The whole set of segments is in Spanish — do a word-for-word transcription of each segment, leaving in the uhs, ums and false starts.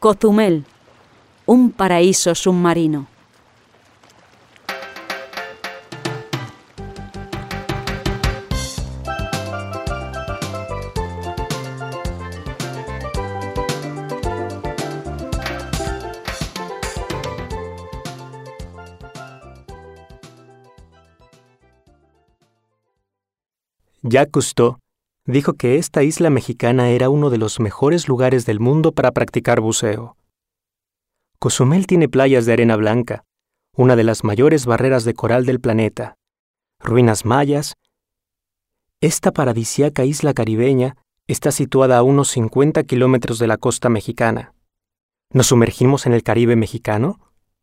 Cozumel, un paraíso submarino. Jacques Cousteau dijo que esta isla mexicana era uno de los mejores lugares del mundo para practicar buceo. Cozumel tiene playas de arena blanca, una de las mayores barreras de coral del planeta, ruinas mayas. Esta paradisíaca isla caribeña está situada a unos cincuenta kilómetros de la costa mexicana. ¿Nos sumergimos en el Caribe mexicano?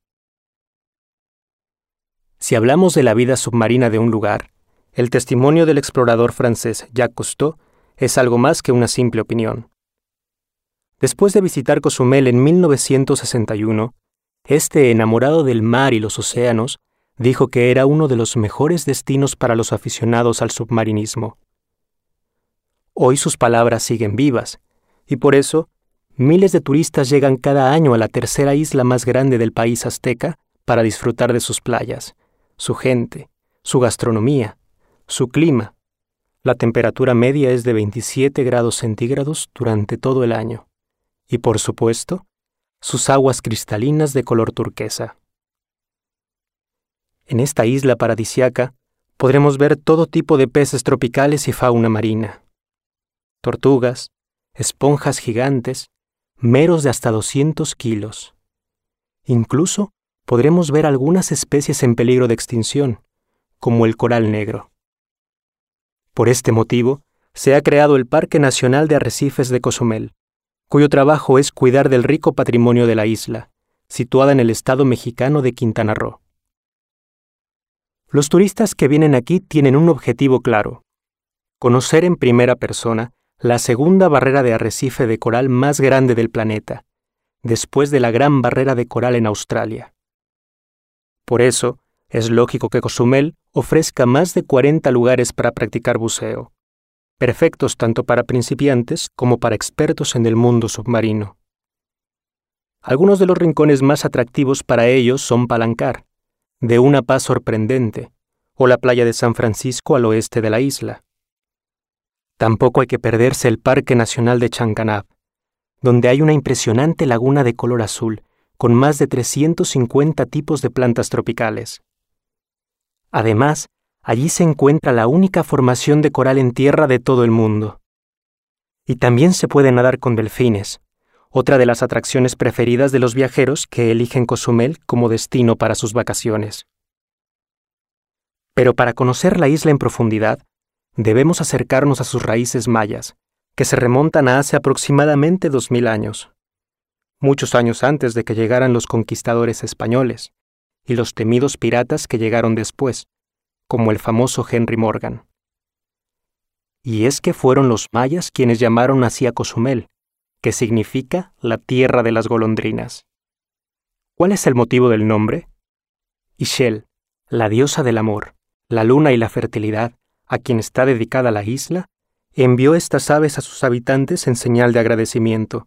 Si hablamos de la vida submarina de un lugar, el testimonio del explorador francés Jacques Cousteau es algo más que una simple opinión. Después de visitar Cozumel en mil novecientos sesenta y uno, este enamorado del mar y los océanos dijo que era uno de los mejores destinos para los aficionados al submarinismo. Hoy sus palabras siguen vivas, y por eso miles de turistas llegan cada año a la tercera isla más grande del país azteca para disfrutar de sus playas, su gente, su gastronomía, su clima. La temperatura media es de veintisiete grados centígrados durante todo el año. Y por supuesto, sus aguas cristalinas de color turquesa. En esta isla paradisíaca podremos ver todo tipo de peces tropicales y fauna marina. Tortugas, esponjas gigantes, meros de hasta doscientos kilos. Incluso podremos ver algunas especies en peligro de extinción, como el coral negro. Por este motivo, se ha creado el Parque Nacional de Arrecifes de Cozumel, cuyo trabajo es cuidar del rico patrimonio de la isla, situada en el estado mexicano de Quintana Roo. Los turistas que vienen aquí tienen un objetivo claro: conocer en primera persona la segunda barrera de arrecife de coral más grande del planeta, después de la Gran Barrera de Coral en Australia. Por eso, es lógico que Cozumel ofrezca más de cuarenta lugares para practicar buceo, perfectos tanto para principiantes como para expertos en el mundo submarino. Algunos de los rincones más atractivos para ellos son Palancar, de una paz sorprendente, o la playa de San Francisco al oeste de la isla. Tampoco hay que perderse el Parque Nacional de Chancanab, donde hay una impresionante laguna de color azul, con más de trescientos cincuenta tipos de plantas tropicales. Además, allí se encuentra la única formación de coral en tierra de todo el mundo. Y también se puede nadar con delfines, otra de las atracciones preferidas de los viajeros que eligen Cozumel como destino para sus vacaciones. Pero para conocer la isla en profundidad, debemos acercarnos a sus raíces mayas, que se remontan a hace aproximadamente dos mil años, muchos años antes de que llegaran los conquistadores españoles y los temidos piratas que llegaron después, como el famoso Henry Morgan. Y es que fueron los mayas quienes llamaron así a Cozumel, que significa la tierra de las golondrinas. ¿Cuál es el motivo del nombre? Ixchel, la diosa del amor, la luna y la fertilidad, a quien está dedicada la isla, envió estas aves a sus habitantes en señal de agradecimiento.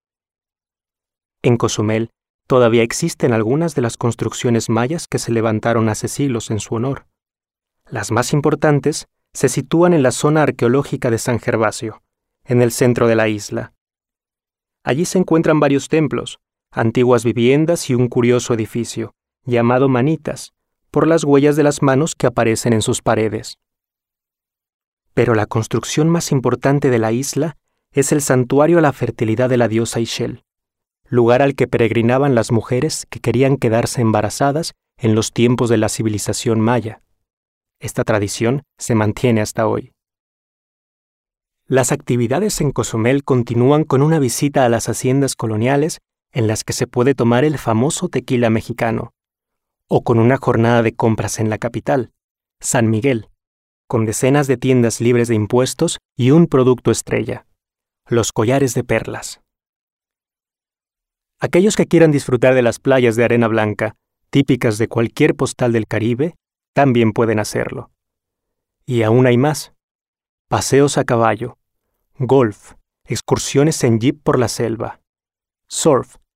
En Cozumel todavía existen algunas de las construcciones mayas que se levantaron hace siglos en su honor. Las más importantes se sitúan en la zona arqueológica de San Gervasio, en el centro de la isla. Allí se encuentran varios templos, antiguas viviendas y un curioso edificio, llamado Manitas, por las huellas de las manos que aparecen en sus paredes. Pero la construcción más importante de la isla es el santuario a la fertilidad de la diosa Ixchel, lugar al que peregrinaban las mujeres que querían quedarse embarazadas en los tiempos de la civilización maya. Esta tradición se mantiene hasta hoy. Las actividades en Cozumel continúan con una visita a las haciendas coloniales en las que se puede tomar el famoso tequila mexicano, o con una jornada de compras en la capital, San Miguel, con decenas de tiendas libres de impuestos y un producto estrella, los collares de perlas. Aquellos que quieran disfrutar de las playas de arena blanca, típicas de cualquier postal del Caribe, también pueden hacerlo. Y aún hay más: paseos a caballo, golf, excursiones en jeep por la selva, surf,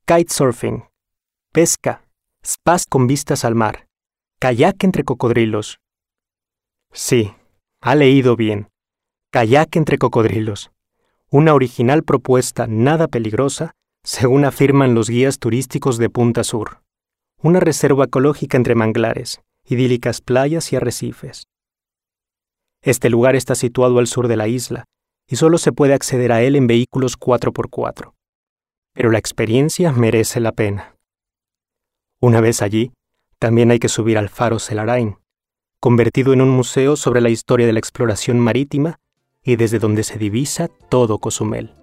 kitesurfing, pesca, spas con vistas al mar, kayak entre cocodrilos. Sí, ha leído bien. Kayak entre cocodrilos. Una original propuesta nada peligrosa, según afirman los guías turísticos de Punta Sur. Una reserva ecológica entre manglares, idílicas playas y arrecifes. Este lugar está situado al sur de la isla y solo se puede acceder a él en vehículos cuatro por cuatro. Pero la experiencia merece la pena. Una vez allí, también hay que subir al Faro Selarain, convertido en un museo sobre la historia de la exploración marítima y desde donde se divisa todo Cozumel.